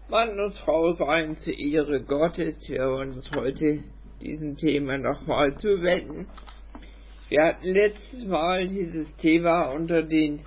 Mann und Frau seien zur Ehre Gottes. Wir wollen uns heute diesem Thema nochmal zuwenden. Wir hatten letztes Mal dieses Thema unter den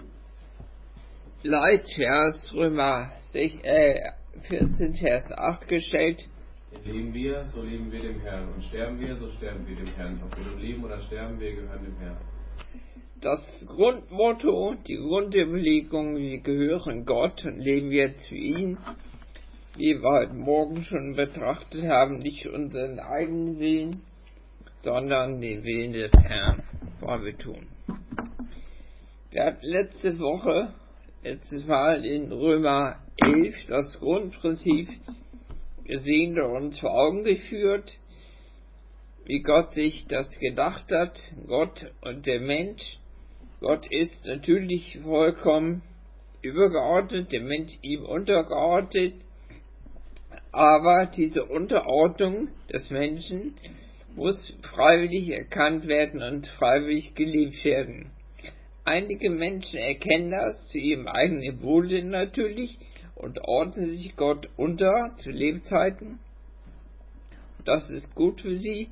Leitvers Römer 14, Vers 8 gestellt. Leben wir, so leben wir dem Herrn. Und sterben wir, so sterben wir dem Herrn. Ob wir nun leben oder sterben, wir gehören dem Herrn. Das Grundmotto, die Grundüberlegung, wir gehören Gott und leben jetzt für ihn. Wie wir heute Morgen schon betrachtet haben, nicht unseren eigenen Willen, sondern den Willen des Herrn, wollen wir tun. Wir hatten letztes Mal in Römer 11 das Grundprinzip gesehen und uns vor Augen geführt, wie Gott sich das gedacht hat, Gott und der Mensch. Gott ist natürlich vollkommen übergeordnet, der Mensch ihm untergeordnet, aber diese Unterordnung des Menschen muss freiwillig erkannt werden und freiwillig gelebt werden. Einige Menschen erkennen das zu ihrem eigenen Wohle natürlich und ordnen sich Gott unter zu Lebzeiten. Das ist gut für sie.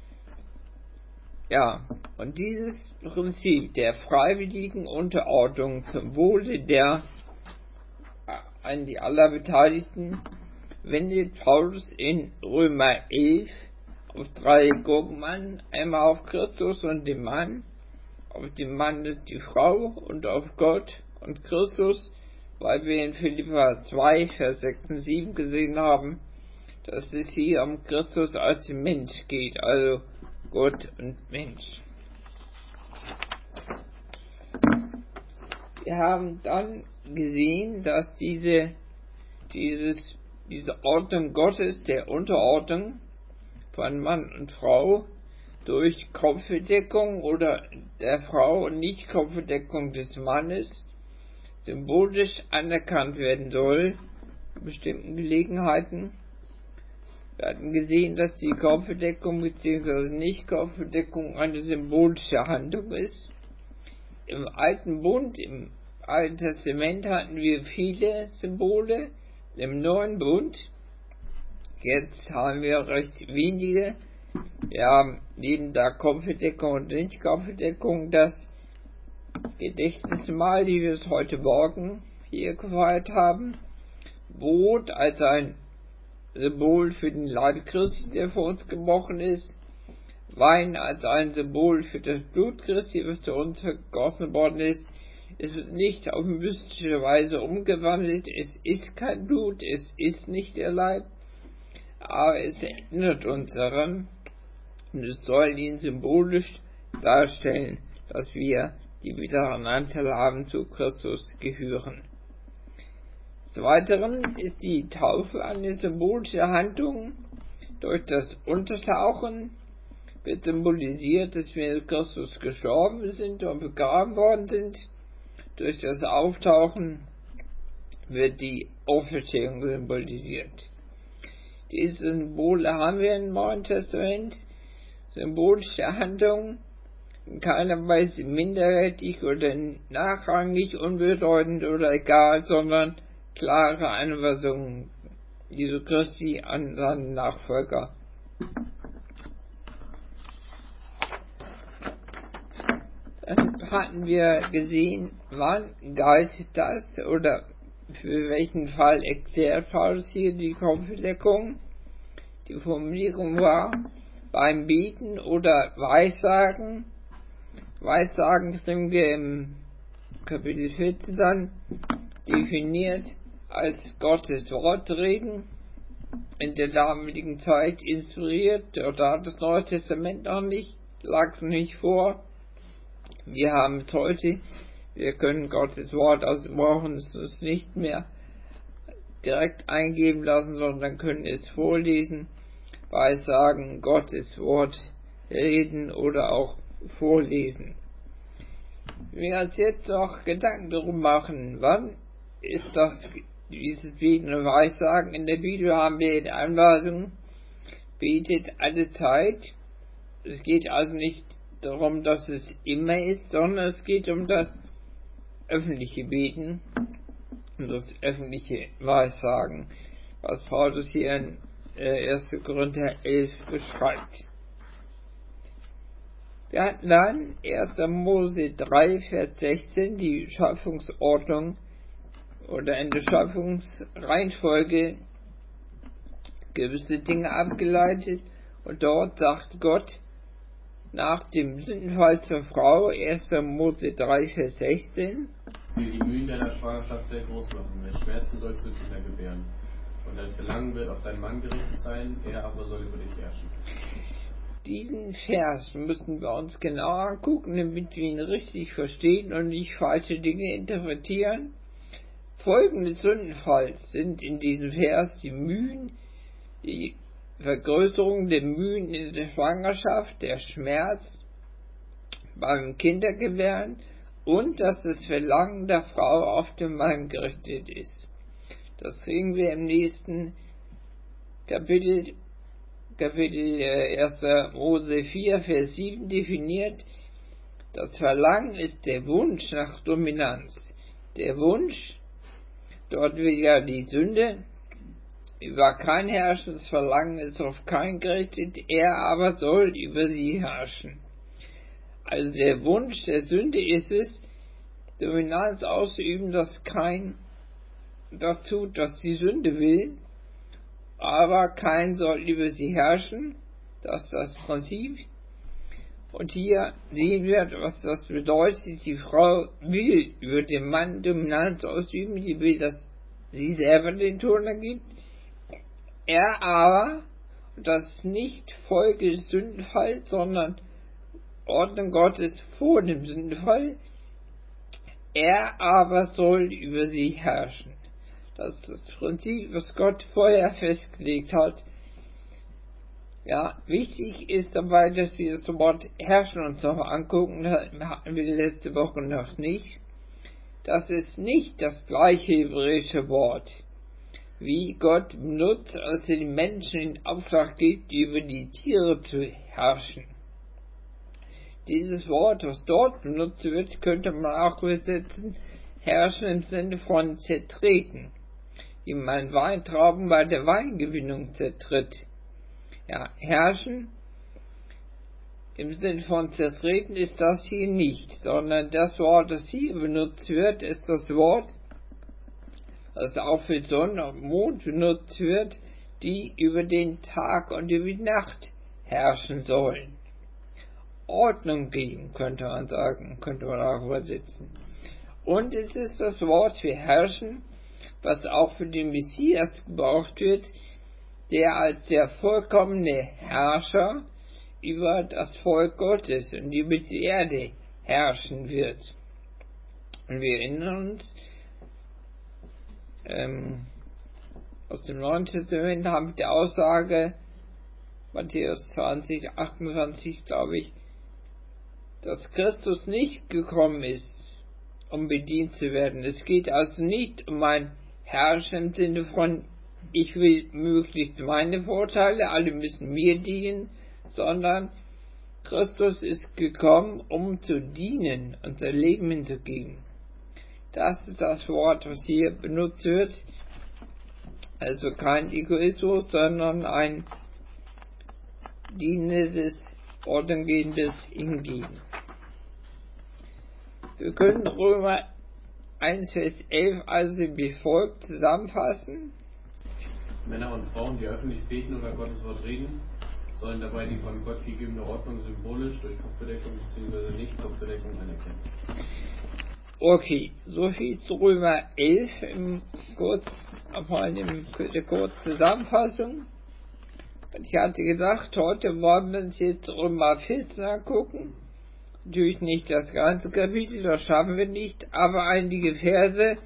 Ja, und dieses Prinzip der freiwilligen Unterordnung zum Wohle an die aller Beteiligten wendet Paulus in Römer 11 auf drei Gruppen an, einmal auf Christus und den Mann, auf den Mann und die Frau und auf Gott und Christus, weil wir in Philipper 2, Vers 6 und 7 gesehen haben, dass es hier um Christus als Mensch geht, also Gott und Mensch. Wir haben dann gesehen, dass diese Ordnung Gottes, der Unterordnung von Mann und Frau, durch Kopfbedeckung oder der Frau und nicht Kopfbedeckung des Mannes symbolisch anerkannt werden soll, in bestimmten Gelegenheiten. Wir hatten gesehen, dass die Kopfbedeckung bzw. Nicht-Kopfbedeckung eine symbolische Handlung ist. Im Alten Bund, im Alten Testament hatten wir viele Symbole. Im Neuen Bund, jetzt haben wir recht wenige. Wir haben neben der Kopfbedeckung und Nicht-Kopfbedeckung das Gedächtnismahl, die wir es heute Morgen hier gefeiert haben. Brot als ein Symbol für den Leib Christi, der für uns gebrochen ist. Wein als ein Symbol für das Blut Christi, was für uns vergossen worden ist. Es wird nicht auf mystische Weise umgewandelt. Es ist kein Blut, es ist nicht der Leib, aber es erinnert uns daran und es soll ihn symbolisch darstellen, dass wir, die wir daran Anteil haben, zu Christus gehören. Des Weiteren ist die Taufe eine symbolische Handlung. Durch das Untertauchen wird symbolisiert, dass wir mit Christus gestorben sind und begraben worden sind. Durch das Auftauchen wird die Auferstehung symbolisiert. Diese Symbole haben wir im Neuen Testament. Symbolische Handlungen, in keiner Weise minderwertig oder nachrangig, unbedeutend oder egal, sondern klare Anweisungen Jesu Christi an seine Nachfolger. Dann hatten wir gesehen, wann galt das oder für welchen Fall erklärt Paulus hier die Kopfbedeckung. Die Formulierung war beim Beten oder Weissagen. Weissagen sind wir im Kapitel 14 dann definiert als Gottes Wort reden, in der damaligen Zeit inspiriert, da hat das Neue Testament noch nicht, lag noch nicht vor. Wir haben es heute, wir können Gottes Wort, also brauchen es uns nicht mehr direkt eingeben lassen, sondern können es vorlesen, Weissagen, Gottes Wort reden oder auch vorlesen. Wir uns jetzt noch Gedanken darum machen, wann ist dieses Beten und Weissagen. In der Bibel haben wir die Anweisung, betet alle Zeit. Es geht also nicht darum, dass es immer ist, sondern es geht um das öffentliche Beten und das öffentliche Weissagen. was Paulus hier in 1. Korinther 11 beschreibt. Wir hatten dann 1. Mose 3, Vers 16 die Schöpfungsordnung oder in der Schöpfungsreihenfolge gewisse Dinge abgeleitet, und dort sagt Gott nach dem Sündenfall zur Frau, 1. Mose 3, Vers 16, will die Mühen deiner Schwangerschaft sehr groß machen, mit Schmerzen sollst du Kinder gebären. Und dein Verlangen wird auf deinen Mann gerichtet sein, er aber soll über dich herrschen. Diesen Vers müssen wir uns genauer angucken, damit wir ihn richtig verstehen und nicht falsche Dinge interpretieren. Folgen des Sündenfalls sind in diesem Vers die Mühen, die Vergrößerung der Mühen in der Schwangerschaft, der Schmerz beim Kindergebären und dass das Verlangen der Frau auf den Mann gerichtet ist. Das kriegen wir im nächsten Kapitel 1. Mose 4, Vers 7 definiert. Das Verlangen ist der Wunsch nach Dominanz. Der Wunsch, dort wird ja die Sünde über kein herrschendes Verlangen ist auf keinen gerichtet, er aber soll über sie herrschen. Also der Wunsch der Sünde ist es, Dominanz auszuüben, dass kein das tut, was die Sünde will, aber kein soll über sie herrschen. Das ist das Prinzip. Und hier sehen wir, was das bedeutet. Die Frau will über den Mann Dominanz ausüben, die will, dass sie selber den Ton ergibt. Er aber, und das ist nicht Folge des Sündenfalls, sondern Ordnung Gottes vor dem Sündenfall, er aber soll über sie herrschen. Das ist das Prinzip, was Gott vorher festgelegt hat. Ja, wichtig ist dabei, dass wir das Wort herrschen uns noch angucken, das hatten wir letzte Woche noch nicht. Das ist nicht das gleiche hebräische Wort, wie Gott benutzt, als er den Menschen den Auftrag gibt, über die Tiere zu herrschen. Dieses Wort, was dort benutzt wird, könnte man auch übersetzen, herrschen im Sinne von zertreten, wie man Weintrauben bei der Weingewinnung zertritt. Ja, herrschen im Sinne von zertreten ist das hier nicht, sondern das Wort, das hier benutzt wird, ist das Wort, das auch für Sonne und Mond benutzt wird, die über den Tag und über die Nacht herrschen sollen. Ordnung geben, könnte man sagen, könnte man auch übersetzen. Und es ist das Wort für herrschen, was auch für den Messias gebraucht wird, der als der vollkommene Herrscher über das Volk Gottes und über die Erde herrschen wird. Und wir erinnern uns, aus dem Neuen Testament haben wir die Aussage, Matthäus 20, 28, glaube ich, dass Christus nicht gekommen ist, um bedient zu werden. Es geht also nicht um ein Herrschen im Sinne von, ich will möglichst meine Vorteile, alle müssen mir dienen, sondern Christus ist gekommen, um zu dienen und sein Leben hinzugeben. Das ist das Wort, was hier benutzt wird. Also kein Egoismus, sondern ein dienendes, ordnungsgebendes Hingeben. Wir können Römer 1, Vers 11 also wie folgt zusammenfassen. Männer und Frauen, die öffentlich beten oder Gottes Wort reden, sollen dabei die von Gott gegebene Ordnung symbolisch durch Kopfbedeckung bzw. Nicht-Kopfbedeckung anerkennen. Okay, soviel zu Römer 11 der Kurzzusammenfassung. Und ich hatte gesagt, heute wollen wir uns jetzt Römer 14 angucken. Natürlich nicht das ganze Kapitel, das schaffen wir nicht, aber einige Verse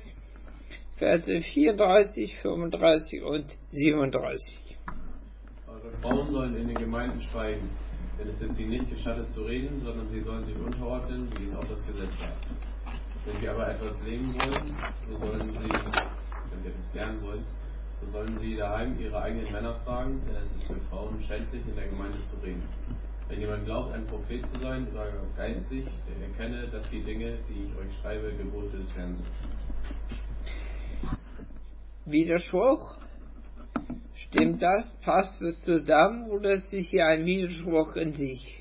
34, 35 und 37. Eure Frauen sollen in den Gemeinden schweigen, denn es ist ihnen nicht gestattet zu reden, sondern sie sollen sich unterordnen, wie es auch das Gesetz sagt. Wenn sie aber etwas lernen wollen, so sollen sie daheim ihre eigenen Männer fragen, denn es ist für Frauen schändlich, in der Gemeinde zu reden. Wenn jemand glaubt, ein Prophet zu sein oder geistlich, der erkenne, dass die Dinge, die ich euch schreibe, Gebote des Herrn sind. Widerspruch. Stimmt das? Passt es zusammen oder ist es hier ein Widerspruch in sich?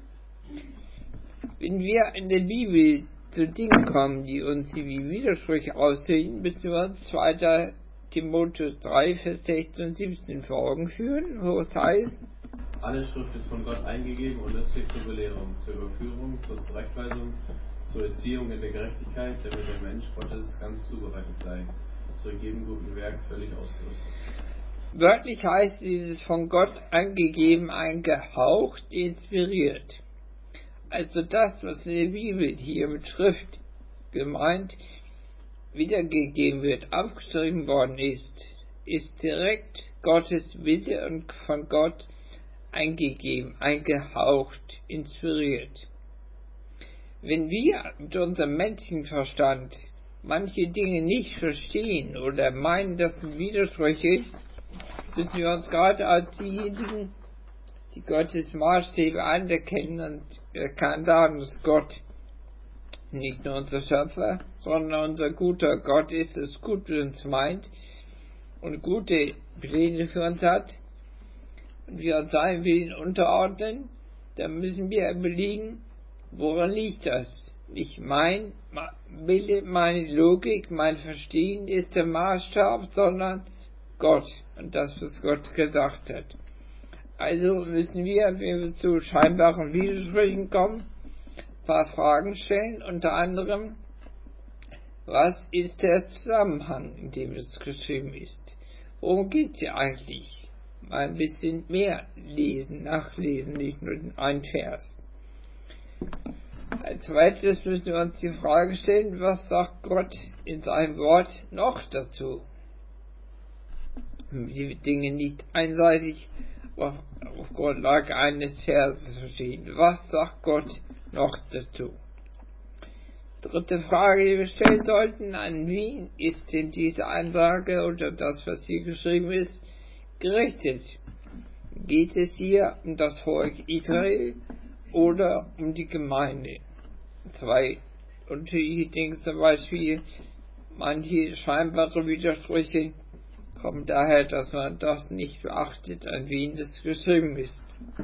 Wenn wir in der Bibel zu Dingen kommen, die uns wie Widersprüche aussehen, müssen wir uns 2. Timotheus 3, Vers 16 und 17 vor Augen führen, wo es heißt: Alle Schrift ist von Gott eingegeben und nützlich zur Belehrung, zur Überführung, zur Zurechtweisung, zur Erziehung in der Gerechtigkeit, damit der Mensch Gottes ganz zubereitet sei, zu jedem guten Werk völlig ausgerüstet. Wörtlich heißt dieses von Gott angegeben, eingehaucht, inspiriert. Also das, was in der Bibel hier mit Schrift gemeint wiedergegeben wird, aufgeschrieben worden ist direkt Gottes Wille und von Gott eingegeben, eingehaucht, inspiriert. Wenn wir mit unserem menschlichen Verstand manche Dinge nicht verstehen oder meinen, das sind Widersprüche, müssen wir uns gerade als diejenigen, die Gottes Maßstäbe anerkennen und erkennen, dass Gott nicht nur unser Schöpfer, sondern unser guter Gott ist, es gut mit uns meint und gute Pläne für uns hat und wir uns seinem Willen unterordnen, dann müssen wir überlegen, woran liegt das? Nicht mein Wille, meine Logik, mein Verstehen ist der Maßstab, sondern Gott und das, was Gott gesagt hat. Also müssen wir, wenn wir zu scheinbaren Widersprüchen kommen, ein paar Fragen stellen, unter anderem, was ist der Zusammenhang, in dem es geschrieben ist? Worum geht es hier eigentlich? Mal ein bisschen mehr lesen, nachlesen, nicht nur den einen Vers. Als zweites müssen wir uns die Frage stellen, was sagt Gott in seinem Wort noch dazu? Die Dinge nicht einseitig auf Grundlage eines Verses verstehen. Was sagt Gott noch dazu? Dritte Frage, die wir stellen sollten: An wen ist denn diese Ansage oder das, was hier geschrieben ist, gerichtet? Geht es hier um das Volk Israel oder um die Gemeinde? Zwei unterschiedliche Dinge, zum Beispiel manche scheinbare Widersprüche kommen daher, dass man das nicht beachtet, an wen das geschrieben ist.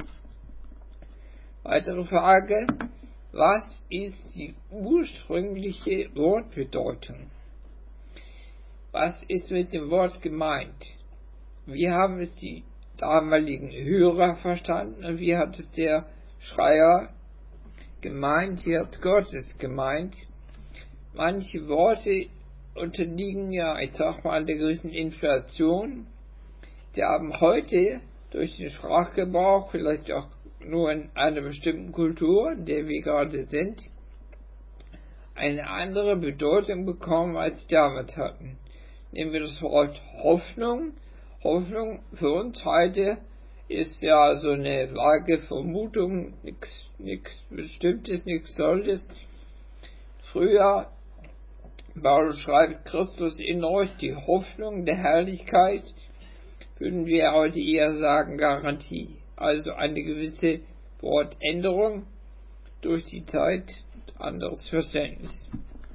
Weitere Frage: Was ist die ursprüngliche Wortbedeutung? Was ist mit dem Wort gemeint? Wie haben es die damaligen Hörer verstanden und wie hat es der Schreier gemeint? Wie hat Gott es gemeint? Manche Worte unterliegen ja, ich sag mal, der gewissen Inflation. Die haben heute durch den Sprachgebrauch, vielleicht auch nur in einer bestimmten Kultur, in der wir gerade sind, eine andere Bedeutung bekommen, als sie damals hatten. Nehmen wir das Wort Hoffnung. Hoffnung für uns heute ist ja so eine vage Vermutung, nichts Bestimmtes, nichts Solches. Früher, Paulus schreibt, Christus in euch, die Hoffnung der Herrlichkeit, würden wir heute eher sagen Garantie. Also eine gewisse Wortänderung durch die Zeit, anderes Verständnis.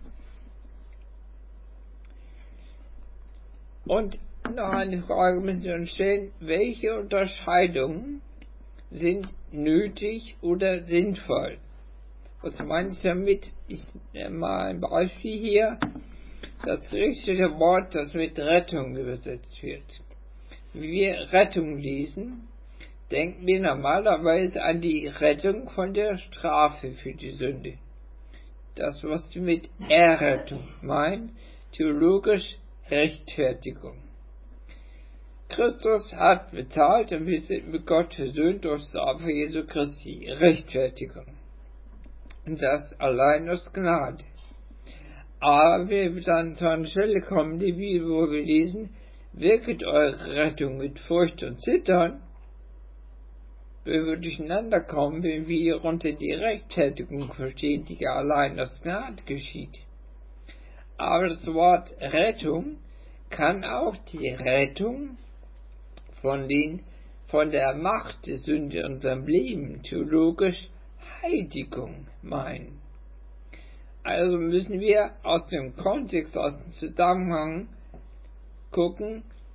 Und noch eine Frage müssen wir uns stellen: Welche Unterscheidungen sind nötig oder sinnvoll? Was meine ich damit? Ich nehme mal ein Beispiel hier. Das griechische Wort, das mit Rettung übersetzt wird. Wenn wir Rettung lesen, denken wir normalerweise an die Rettung von der Strafe für die Sünde. Das, was wir mit Errettung meinen, theologisch Rechtfertigung. Christus hat bezahlt und wir sind mit Gott versöhnt durch das Opfer Jesu Christi. Rechtfertigung. Und das allein aus Gnade. Aber wenn wir dann zu einer Stelle kommen, die Bibel, wo wir lesen, wirket eure Rettung mit Furcht und Zittern, wenn wir durcheinander kommen, wenn wir unter die Rechtfertigung verstehen, die ja allein aus Gnade geschieht. Aber das Wort Rettung kann auch die Rettung von der Macht der Sünde in unserem Leben, theologisch Heiligung meinen. Also müssen wir aus dem Kontext, aus dem Zusammenhang gucken,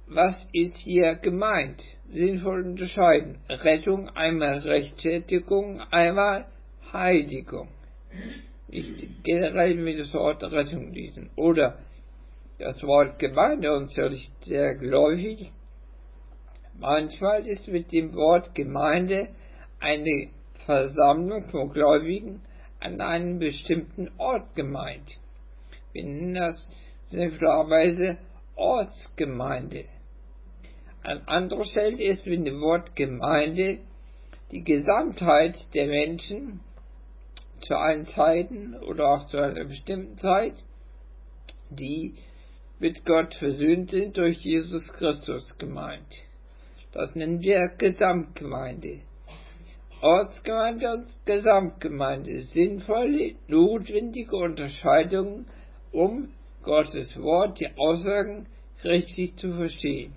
was ist hier gemeint? Sinnvoll unterscheiden. Rettung, einmal Rechtfertigung, einmal Heiligung. Nicht generell mit das Wort Rettung lesen. Oder das Wort Gemeinde uns natürlich sehr geläufig. Manchmal ist mit dem Wort Gemeinde eine Versammlung von Gläubigen an einem bestimmten Ort gemeint. Wir nennen das sinnvollerweise Ortsgemeinde. An anderer Stelle ist mit dem Wort Gemeinde die Gesamtheit der Menschen zu allen Zeiten oder auch zu einer bestimmten Zeit, die mit Gott versöhnt sind durch Jesus Christus gemeint. Das nennen wir Gesamtgemeinde. Ortsgemeinde und Gesamtgemeinde, sinnvolle, notwendige Unterscheidungen, um Gottes Wort, die Aussagen richtig zu verstehen.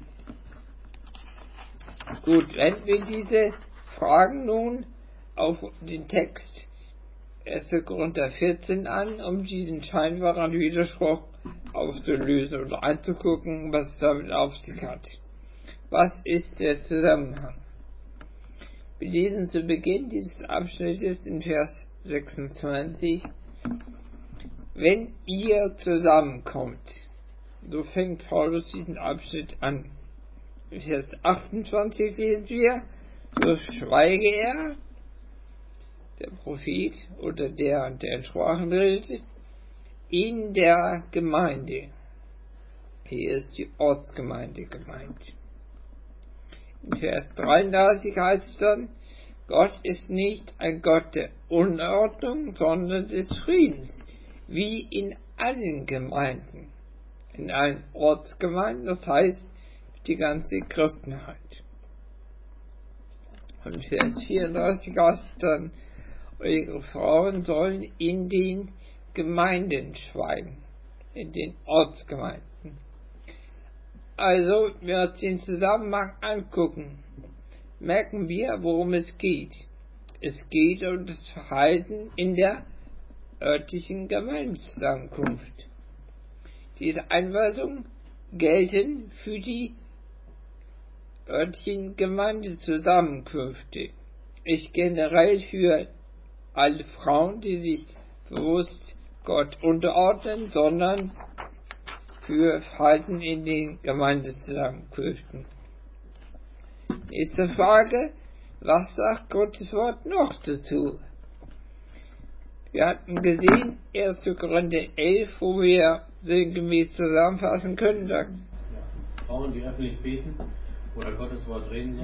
Gut, wenden wir diese Fragen nun auf den Text 1. Korinther 14 an, um diesen scheinbaren Widerspruch aufzulösen oder anzugucken, was es damit auf sich hat. Was ist der Zusammenhang? Wir lesen zu Beginn dieses Abschnittes in Vers 26, wenn ihr zusammenkommt. So fängt Paulus diesen Abschnitt an. In Vers 28 lesen wir, so schweige er, der Prophet oder der in Sprachen redet, in der Gemeinde. Hier ist die Ortsgemeinde gemeint. In Vers 33 heißt es dann, Gott ist nicht ein Gott der Unordnung, sondern des Friedens, wie in allen Gemeinden. In allen Ortsgemeinden, das heißt die ganze Christenheit. Und Vers 34 heißt es dann, eure Frauen sollen in den Gemeinden schweigen, in den Ortsgemeinden. Also, wenn wir uns den Zusammenhang angucken, merken wir, worum es geht. Es geht um das Verhalten in der örtlichen Gemeindezusammenkunft. Diese Anweisungen gelten für die örtlichen Gemeindezusammenkünfte. Nicht generell für alle Frauen, die sich bewusst Gott unterordnen, sondern für Verhalten in den Gemeindezusammenkünften. Nächste Frage, was sagt Gottes Wort noch dazu? Wir hatten gesehen, 1. Korinther 11, wo wir sinngemäß zusammenfassen können. Frauen, die öffentlich beten oder Gottes Wort reden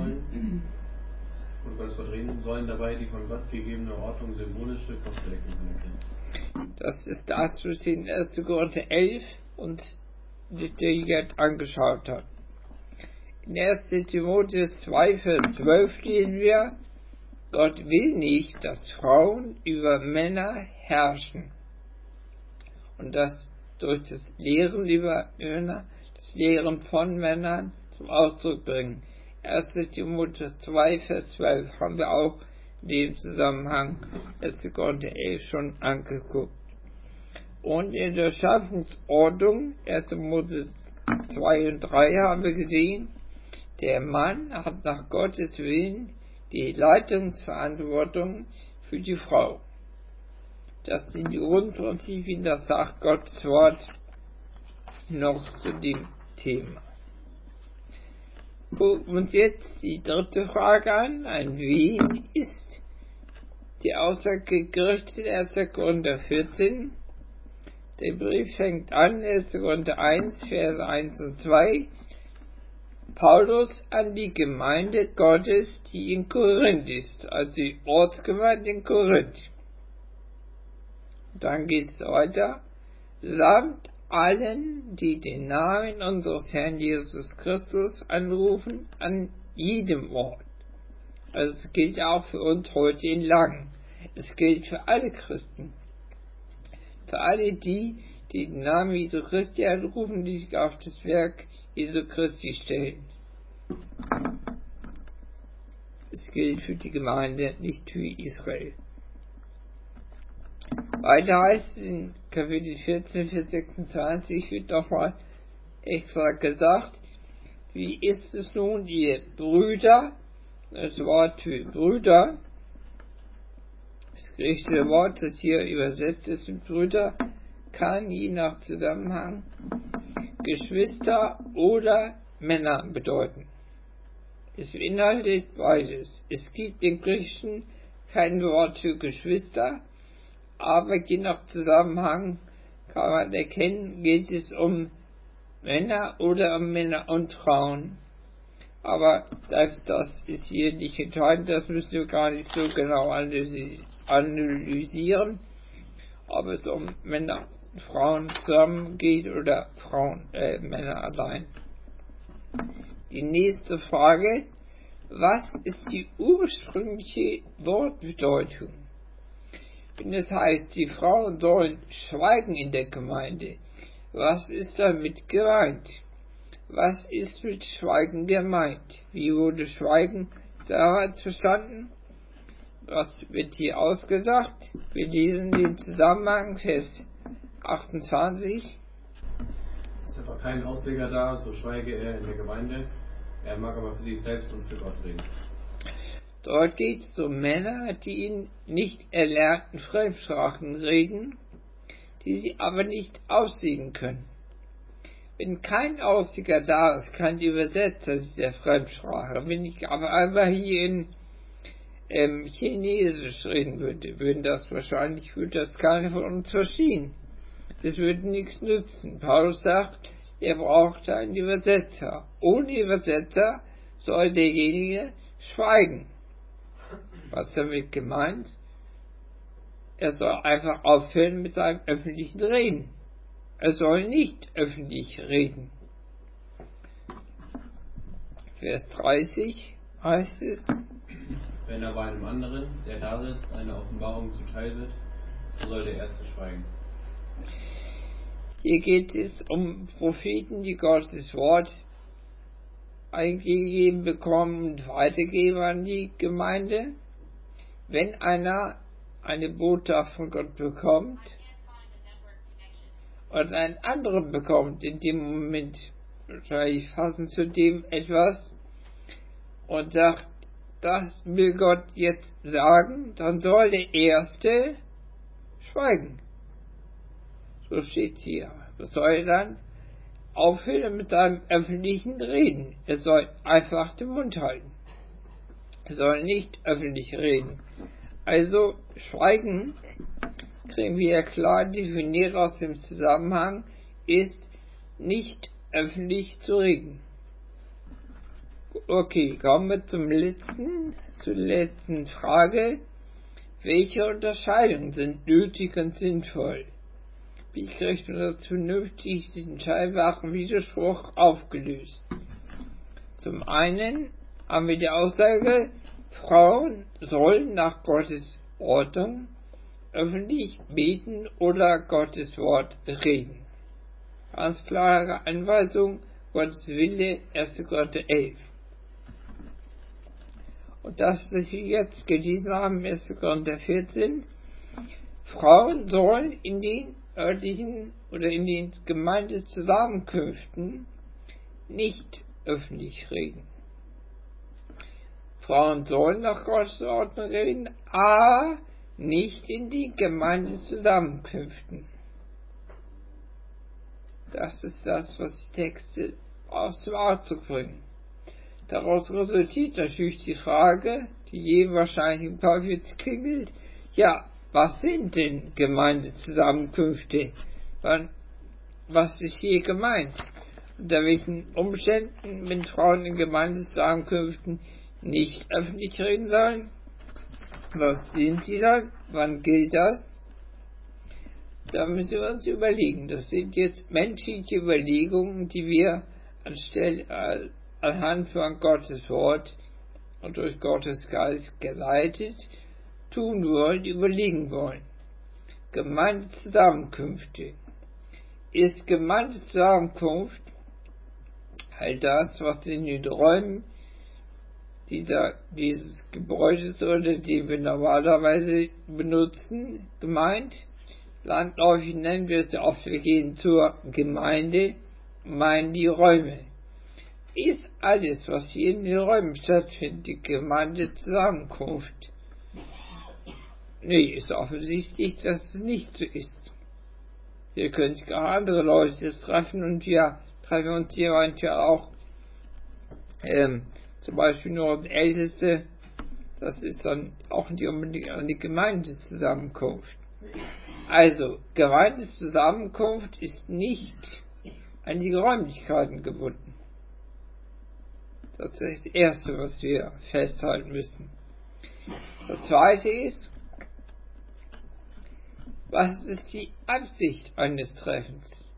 sollen, dabei die von Gott gegebene Ordnung symbolisch durch Kopfbedeckung anerkennen. Das ist das, was wir in 1. Korinther 11 und sich der jetzt angeschaut hat. In 1. Timotheus 2, Vers 12 lesen wir, Gott will nicht, dass Frauen über Männer herrschen und das durch das Lehren über Männer, das Lehren von Männern zum Ausdruck bringen. 1. Timotheus 2, Vers 12 haben wir auch in dem Zusammenhang 1. Korinther 11 schon angeguckt. Und in der Schöpfungsordnung, 1. Mose 2 und 3 haben wir gesehen, der Mann hat nach Gottes Willen die Leitungsverantwortung für die Frau. Das sind die Grundprinzipien, das sagt Gottes Wort noch zu dem Thema. Gucken wir uns jetzt die dritte Frage an wen ist die Aussage gerichtet, 1. Korinther 14. Der Brief fängt an, 1. Korinther 1, Vers 1 und 2. Paulus an die Gemeinde Gottes, die in Korinth ist, also die Ortsgemeinde in Korinth. Dann geht es weiter. Samt allen, die den Namen unseres Herrn Jesus Christus anrufen, an jedem Ort. Also es gilt auch für uns heute in Langen. Es gilt für alle Christen. Für alle die den Namen Jesu Christi anrufen, die sich auf das Werk Jesu Christi stellen. Es gilt für die Gemeinde, nicht für Israel. Weiter heißt es in Kapitel 14, Vers 26, wird nochmal extra gesagt, wie ist es nun, ihr Brüder, das Wort für Brüder, das griechische Wort, das hier übersetzt ist mit Brüder, kann je nach Zusammenhang Geschwister oder Männer bedeuten. Es beinhaltet beides. Es gibt im Griechischen kein Wort für Geschwister, aber je nach Zusammenhang kann man erkennen, geht es um Männer oder um Männer und Frauen. Aber das ist hier nicht entscheidend, das müssen wir gar nicht so genau analysieren, ob es um Männer und Frauen zusammen geht oder Männer allein. Die nächste Frage: Was ist die ursprüngliche Wortbedeutung? Wenn es heißt, die Frauen sollen schweigen in der Gemeinde, was ist damit gemeint? Was ist mit Schweigen gemeint? Wie wurde Schweigen damals verstanden? Was wird hier ausgesagt? Wir lesen den Zusammenhang, Vers 28. Ist aber kein Ausleger da, so schweige er in der Gemeinde. Er mag aber für sich selbst und für Gott reden. Dort geht es um Männer, die in nicht erlernten Fremdsprachen reden, die sie aber nicht auslegen können. Wenn kein Ausleger da ist, kein Übersetzer dieser Fremdsprache, wenn ich aber einfach hier in Chinesisch reden würde, würde das keiner von uns verstehen. Das würde nichts nützen. Paulus sagt, er braucht einen Übersetzer. Ohne Übersetzer soll derjenige schweigen. Was damit gemeint? Er soll einfach aufhören mit seinem öffentlichen Reden. Er soll nicht öffentlich reden. Vers 30 heißt es: Wenn aber einem anderen, der da ist, eine Offenbarung zuteil wird, so soll der Erste schweigen. Hier geht es um Propheten, die Gottes Wort eingegeben bekommen und weitergeben an die Gemeinde. Wenn einer eine Botschaft von Gott bekommt und einen anderen bekommt, in dem Moment wahrscheinlich passend zu dem etwas und sagt, das will Gott jetzt sagen, dann soll der Erste schweigen. So steht hier. Das soll er dann aufhören mit seinem öffentlichen Reden. Er soll einfach den Mund halten. Er soll nicht öffentlich reden. Also Schweigen, kriegen wir ja klar definiert aus dem Zusammenhang, ist nicht öffentlich zu reden. Okay, kommen wir zur letzten Frage. Welche Unterscheidungen sind nötig und sinnvoll? Wie kriegt man das vernünftig, diesen scheinbaren Widerspruch aufgelöst? Zum einen haben wir die Aussage, Frauen sollen nach Gottes Ordnung öffentlich beten oder Gottes Wort reden. Ganz klare Anweisung, Gottes Wille, 1. Korinther 11. Und das, was wir jetzt gelesen haben, 1. Korinther 14, Frauen sollen in den örtlichen oder in den Gemeindezusammenkünften nicht öffentlich reden. Frauen sollen nach Gottes Ordnung reden, aber nicht in den Gemeindezusammenkünften. Das ist das, was die Texte zum Ausdruck bringen. Daraus resultiert natürlich die Frage, die jedem wahrscheinlich im Kopf jetzt klingelt, ja, was sind denn Gemeindezusammenkünfte? Was ist hier gemeint? Unter welchen Umständen, wenn Frauen in Gemeindezusammenkünften nicht öffentlich reden sollen? Was sind sie dann? Wann gilt das? Da müssen wir uns überlegen. Das sind jetzt menschliche Überlegungen, die wir anhand von Gottes Wort und durch Gottes Geist geleitet tun wollen, überlegen wollen. Gemeindezusammenkünfte. Ist Gemeindezusammenkunft halt das, was in den Räumen dieses Gebäudes oder die wir normalerweise benutzen, gemeint? Landläufig nennen wir es ja oft, wir gehen zur Gemeinde, meinen die Räume. Ist alles, was hier in den Räumen stattfindet, die Gemeindezusammenkunft? Nee, ist offensichtlich, dass es nicht so ist. Hier können sich auch andere Leute treffen und wir treffen uns hier manchmal auch zum Beispiel nur Älteste. Das ist dann auch nicht unbedingt eine Gemeindezusammenkunft. Also, Gemeindezusammenkunft ist nicht an die Räumlichkeiten gebunden. Das ist das Erste, was wir festhalten müssen. Das Zweite ist, was ist die Absicht eines Treffens?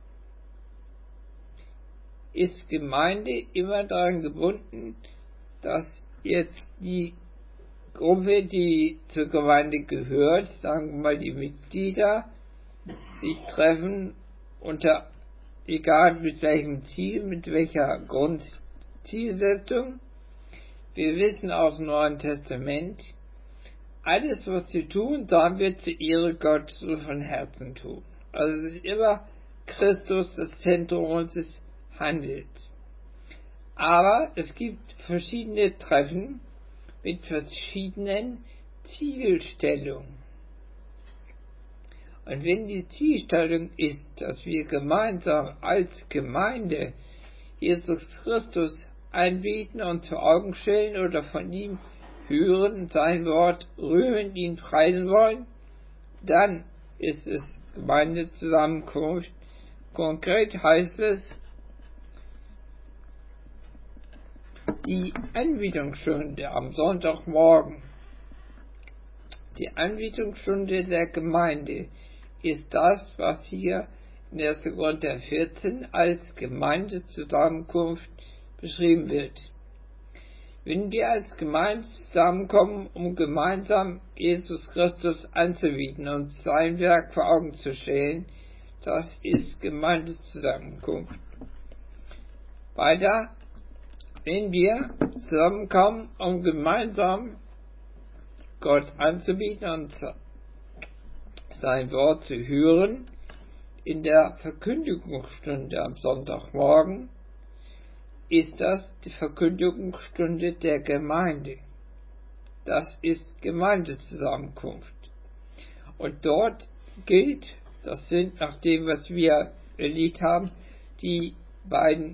Ist Gemeinde immer daran gebunden, dass jetzt die Gruppe, die zur Gemeinde gehört, sagen wir mal die Mitglieder, sich treffen unter, egal mit welchem Ziel, mit welcher Grundzielsetzung? Wir wissen aus dem Neuen Testament, alles, was sie tun, sollen wir zur Ehre Gottes von Herzen tun. Also es ist immer Christus das Zentrum unseres Handels. Aber es gibt verschiedene Treffen mit verschiedenen Zielstellungen. Und wenn die Zielstellung ist, dass wir gemeinsam als Gemeinde Jesus Christus anbeten und zur Augen stellen oder von ihm hören, sein Wort rühmen, ihn preisen wollen, dann ist es Gemeindezusammenkunft. Konkret heißt es, die Anbetungsstunde am Sonntagmorgen, die Anbetungsstunde der Gemeinde ist das, was hier in 1. Korinther 14 als Gemeindezusammenkunft beschrieben wird. Wenn wir als Gemeinde zusammenkommen, um gemeinsam Jesus Christus anzubieten und sein Werk vor Augen zu stellen, das ist Gemeindezusammenkunft. Weiter, wenn wir zusammenkommen, um gemeinsam Gott anzubieten und sein Wort zu hören, in der Verkündigungsstunde am Sonntagmorgen, ist das die Verkündigungsstunde der Gemeinde. Das ist Gemeindezusammenkunft. Und dort gilt, das sind nach dem, was wir erlebt haben, die beiden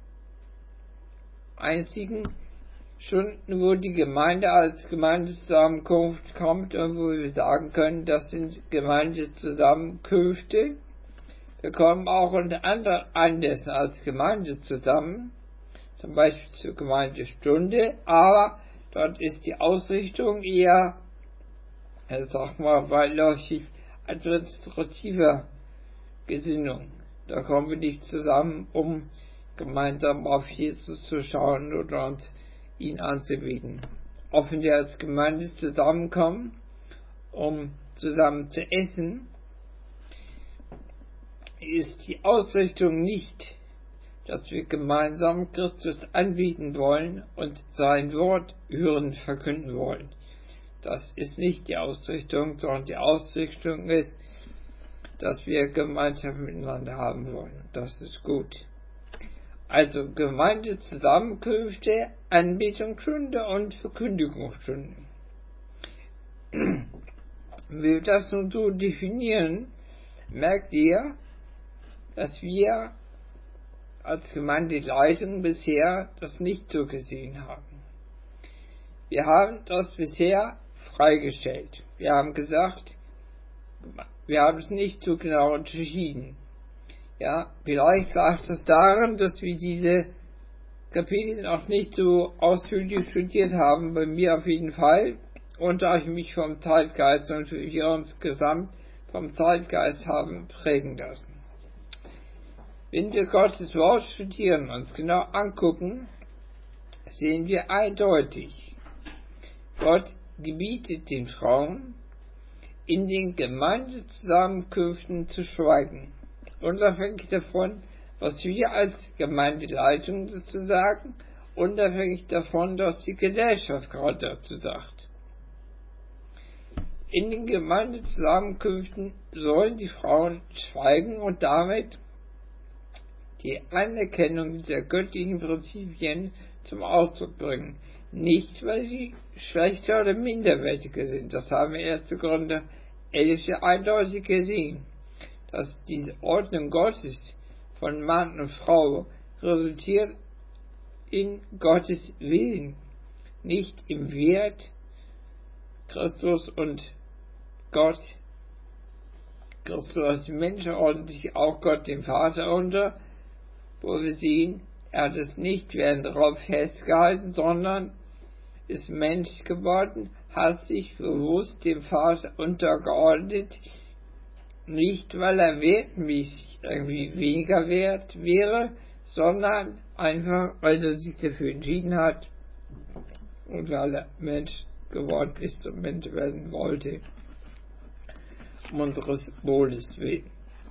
einzigen Stunden, wo die Gemeinde als Gemeindezusammenkunft kommt und wo wir sagen können, das sind Gemeindezusammenkünfte. Wir kommen auch unter anderen Anlässen als Gemeinde zusammen, zum Beispiel zur Gemeindestunde, aber dort ist die Ausrichtung eher, sag mal, beiläufig administrativer Gesinnung. Da kommen wir nicht zusammen, um gemeinsam auf Jesus zu schauen oder uns ihn anzubieten. Auch wenn wir als Gemeinde zusammenkommen, um zusammen zu essen, ist die Ausrichtung nicht, dass wir gemeinsam Christus anbieten wollen und sein Wort hören, verkünden wollen. Das ist nicht die Ausrichtung, sondern die Ausrichtung ist, dass wir Gemeinschaft miteinander haben wollen. Das ist gut. Also Gemeindezusammenkünfte, Anbetungsstunde und Verkündigungsstunde. Wenn wir das nun so definieren, merkt ihr, dass wir als Gemeindeleitung bisher das nicht so gesehen haben. Wir haben das bisher freigestellt. Wir haben gesagt, wir haben es nicht so genau unterschieden. Ja, vielleicht lag es daran, dass wir diese Kapitel noch nicht so ausführlich studiert haben, bei mir auf jeden Fall, und da ich mich vom Zeitgeist und wir uns gesamt vom Zeitgeist haben prägen lassen. Wenn wir Gottes Wort studieren und uns genau angucken, sehen wir eindeutig, Gott gebietet den Frauen, in den Gemeindezusammenkünften zu schweigen, unabhängig davon, was wir als Gemeindeleitung dazu sagen, unabhängig davon, was die Gesellschaft gerade dazu sagt. In den Gemeindezusammenkünften sollen die Frauen schweigen und damit die Anerkennung dieser göttlichen Prinzipien zum Ausdruck bringen. Nicht, weil sie schlechter oder minderwertiger sind. Das haben wir 1. Korinther 11 eindeutig gesehen, dass diese Ordnung Gottes von Mann und Frau resultiert in Gottes Willen, nicht im Wert. Christus und Gott, Christus als Mensch ordnet sich auch Gott dem Vater unter, wo wir sehen, er hat es nicht während darauf festgehalten, sondern ist Mensch geworden, hat sich bewusst dem Vater untergeordnet, nicht weil er wertmäßig irgendwie weniger wert wäre, sondern einfach, weil er sich dafür entschieden hat und weil er Mensch geworden ist und Mensch werden wollte, um unseres Wohles willen.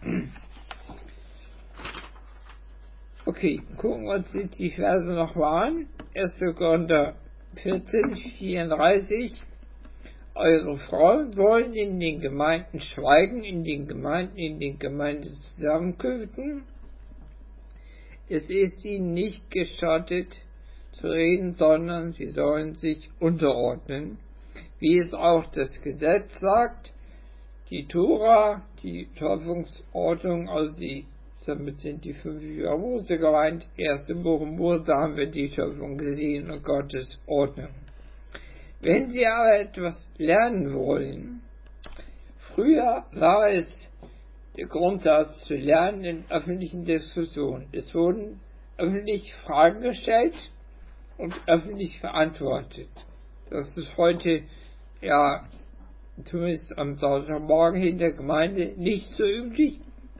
Okay, gucken wir uns jetzt die Verse nochmal an. 1. Korinther 14, 34. Eure Frauen sollen in den Gemeinden schweigen, in den Gemeindezusammenkünften. Es ist ihnen nicht gestattet zu reden, sondern sie sollen sich unterordnen, wie es auch das Gesetz sagt, die Tora, die Schöpfungsordnung, also damit sind die 5 Bücher Mose gemeint. 1. Buch Mose haben wir die Schöpfung gesehen und Gottes Ordnung. Wenn Sie aber etwas lernen wollen, früher war es der Grundsatz zu lernen in öffentlichen Diskussionen. Es wurden öffentlich Fragen gestellt und öffentlich verantwortet. Das ist heute, ja, zumindest am Sonntagmorgen in der Gemeinde nicht so üblich.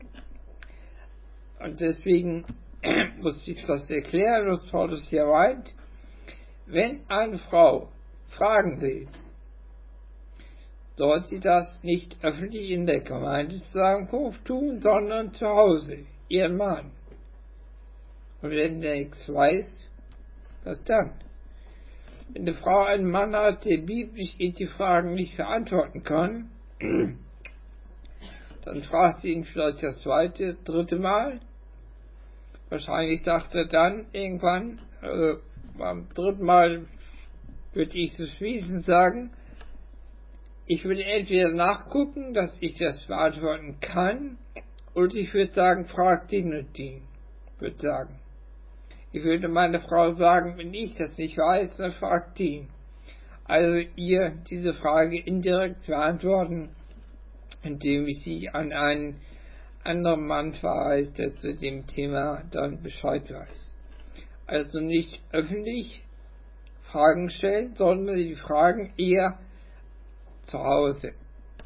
Und deswegen muss ich das erklären, was Paulus hier meint. Wenn eine Frau fragen will, soll sie das nicht öffentlich in der Gemeindezusammenkunft tun, sondern zu Hause, ihren Mann. Und wenn der nichts weiß, was dann? Wenn eine Frau einen Mann hat, der biblisch die Fragen nicht beantworten kann, dann fragt sie ihn vielleicht das 2., 3. Mal. Wahrscheinlich sagt er dann irgendwann, beim 3. Mal würde ich so schließend sagen, ich würde entweder nachgucken, dass ich das beantworten kann, oder ich würde sagen, frag den und den, würde sagen. Ich würde meiner Frau sagen, wenn ich das nicht weiß, dann fragt die. Also ihr diese Frage indirekt beantworten, indem ich sie an einen anderen Mann verweise, der zu dem Thema dann Bescheid weiß. Also nicht öffentlich Fragen stellen, sondern die Fragen eher zu Hause.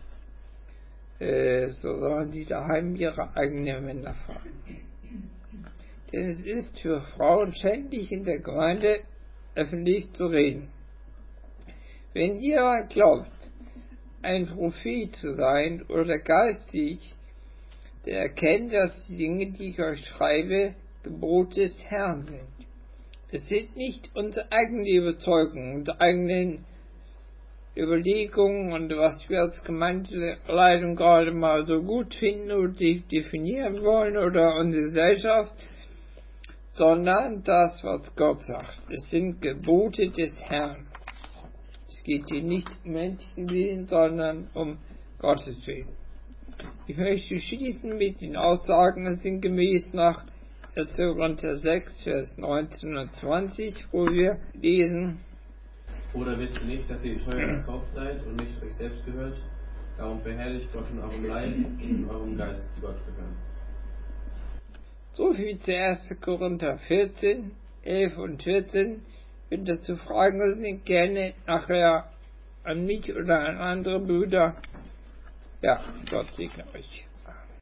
So sollen sie daheim ihre eigenen Männer fragen. Denn es ist für Frauen schändlich, in der Gemeinde öffentlich zu reden. Wenn jemand glaubt, ein Prophet zu sein oder geistig, der erkennt, dass die Dinge, die ich euch schreibe, Gebote des Herrn sind. Es sind nicht unsere eigenen Überzeugungen, unsere eigenen Überlegungen und was wir als Gemeindeleitung gerade mal so gut finden oder definieren wollen oder unsere Gesellschaft, sondern das, was Gott sagt. Es sind Gebote des Herrn. Es geht hier nicht um menschlichen Willen, sondern um Gottes Willen. Ich möchte schließen mit den Aussagen, das sind gemäß nach 1. Korinther 6, Vers 19 und 20, wo wir lesen: Oder wisst ihr nicht, dass ihr teuer erkauft seid und nicht euch selbst gehört? Darum verherrlicht Gott in eurem Leib und in eurem Geist, die Gott gehören. So viel zu 1. Korinther 14, 11 und 14. Wenn das zu Fragen sind, gerne nachher an mich oder an andere Brüder. Ja, Gott segne euch.